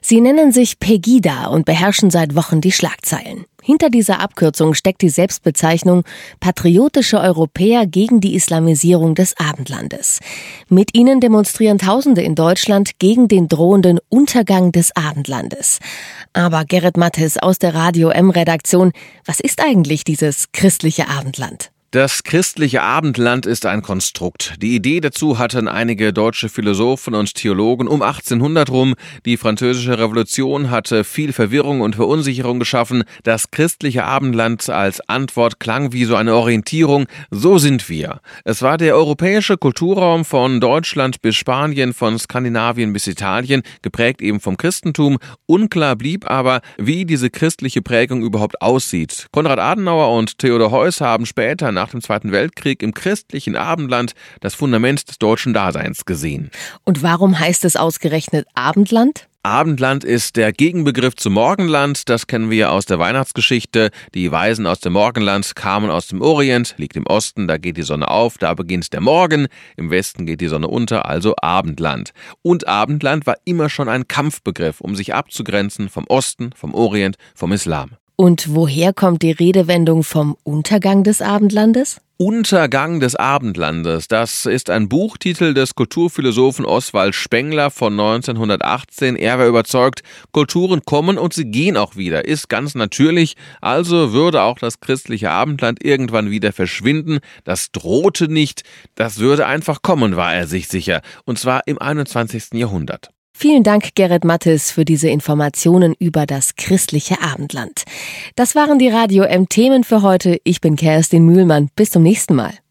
Sie nennen sich Pegida und beherrschen seit Wochen die Schlagzeilen. Hinter dieser Abkürzung steckt die Selbstbezeichnung Patriotische Europäer gegen die Islamisierung des Abendlandes. Mit ihnen demonstrieren Tausende in Deutschland gegen den drohenden Untergang des Abendlandes. Aber Gerrit Mattes aus der Radio M-Redaktion, was ist eigentlich dieses christliche Abendland? Das christliche Abendland ist ein Konstrukt. Die Idee dazu hatten einige deutsche Philosophen und Theologen um 1800 rum. Die Französische Revolution hatte viel Verwirrung und Verunsicherung geschaffen. Das christliche Abendland als Antwort klang wie so eine Orientierung. So sind wir. Es war der europäische Kulturraum von Deutschland bis Spanien, von Skandinavien bis Italien, geprägt eben vom Christentum. Unklar blieb aber, wie diese christliche Prägung überhaupt aussieht. Konrad Adenauer und Theodor Heuss haben später nach dem Zweiten Weltkrieg im christlichen Abendland das Fundament des deutschen Daseins gesehen. Und warum heißt es ausgerechnet Abendland? Abendland ist der Gegenbegriff zum Morgenland, das kennen wir aus der Weihnachtsgeschichte. Die Weisen aus dem Morgenland kamen aus dem Orient, liegt im Osten, da geht die Sonne auf, da beginnt der Morgen, im Westen geht die Sonne unter, also Abendland. Und Abendland war immer schon ein Kampfbegriff, um sich abzugrenzen vom Osten, vom Orient, vom Islam. Und woher kommt die Redewendung vom Untergang des Abendlandes? Untergang des Abendlandes, das ist ein Buchtitel des Kulturphilosophen Oswald Spengler von 1918. Er war überzeugt, Kulturen kommen und sie gehen auch wieder, ist ganz natürlich. Also würde auch das christliche Abendland irgendwann wieder verschwinden. Das drohte nicht, das würde einfach kommen, war er sich sicher. Und zwar im 21. Jahrhundert. Vielen Dank, Gerrit Mattes, für diese Informationen über das christliche Abendland. Das waren die Radio M-Themen für heute. Ich bin Kerstin Mühlmann. Bis zum nächsten Mal.